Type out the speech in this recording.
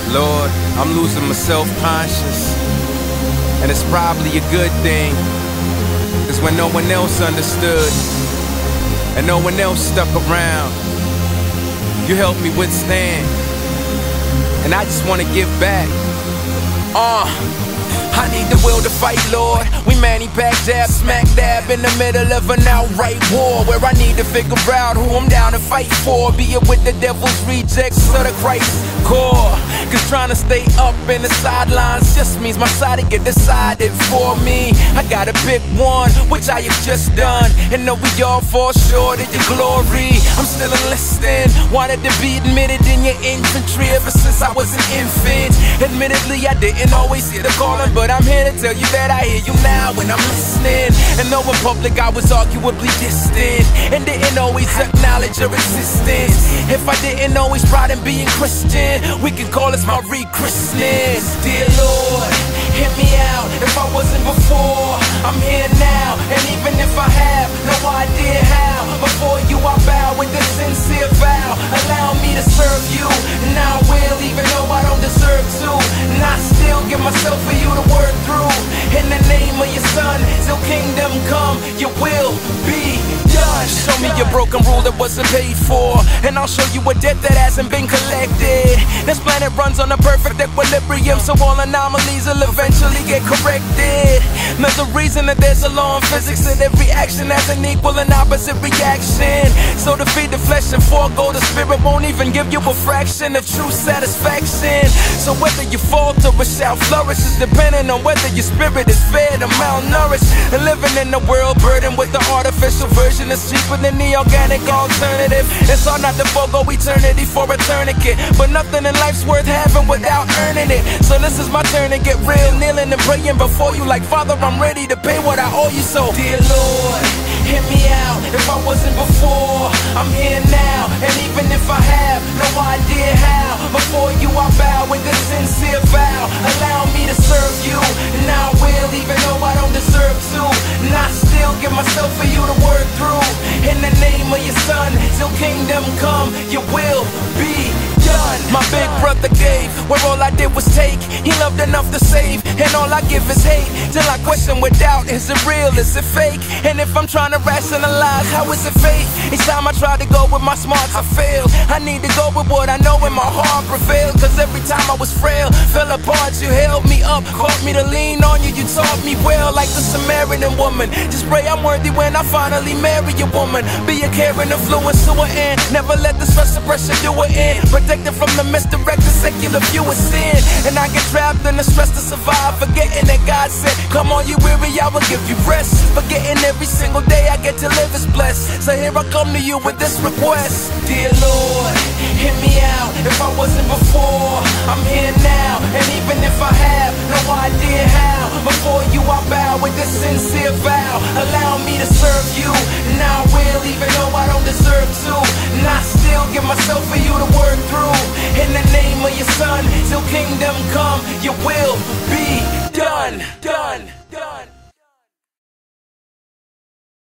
Lord, I'm losing my self-conscious, and it's probably a good thing, 'cause when no one else understood, and no one else stuck around, you helped me withstand, and I just wanna give back. I need the will to fight, Lord. We Manny back dab, smack dab in the middle of an outright war, where I need to figure out who I'm down to fight for, be it with the devil's rejects or the Christ core. 'Cause trying to stay up in the sidelines just means my side to get decided for me. I gotta pick one, which I have just done, and know we all fall short of your glory. I'm still enlisting, wanted to be admitted in your infantry ever since I was an infant. Admittedly, I didn't always hear the calling, but I'm here to tell you that I hear you now when I'm listening. And though in public I was arguably distant, and didn't always acknowledge your existence, if I didn't always pride in being Christian, we can call this my re-christening. Dear Lord, hear me out. If I wasn't before, I'm here now. And even if I have no idea how, before you I bow with a sincere vow. Allow me to serve you, and I will, even though I don't deserve to. And I still give myself for you to work through. In the name of your son, till kingdom come, your will be done. Show me your broken rule that wasn't paid for, and I'll show you a debt that hasn't been collected. This planet runs on a perfect equilibrium, so all anomalies will eventually get corrected. There's a reason that there's a law in physics, that every action has an equal and opposite reaction. So to feed the flesh and forego the spirit won't even give you a fraction of true satisfaction. So whether you falter or shall flourish is depending on whether your spirit is fed or malnourished. And living in a world burdened with the artificial version is cheaper than the organic alternative. It's hard not to forego eternity for a tourniquet, but nothing in life's worth having without earning it. So this is my turn to get real, kneeling and praying before you like, Father, I'm ready to pay what I owe you. So dear Lord, hear me out. If I wasn't before, I'm here now. And even if I have no idea how, before you I bow with a sincere vow. Allow me to serve you, and I will, even though I don't deserve to. And I still give myself for you to work through. In the name of your son, till kingdom come, your will be done. My big brother gave, where all I did was take. He loved enough to save, and all I give is hate. Till I question with doubt, is it real, is it fake? And if I'm trying to rationalize, how is it fake? Each time I try to go with my smarts, I fail. I need to go with what I know in my heart prevailed. 'Cause every time I was frail, fell apart, you held me up, caught me to lean on you, you taught me well, like the Samaritan woman. Just pray I'm worthy when I finally marry a woman. Be a caring influence to an end, never let the stress and pressure do it in. Protected from the misdirected secular view of sin, and I get trapped in the stress to survive, forgetting that God said, come on you weary, I will give you rest. Forgetting every single day I get to live is blessed. So here I come to you with this request. Dear Lord, hear me out. If I wasn't before, I'm here now. And even if I have no idea how, before you I bow with a sincere vow. Allow me to serve you, and I will, even though I don't deserve to. And I still give myself for you to work through. In the name of your son, till kingdom come, your will be done.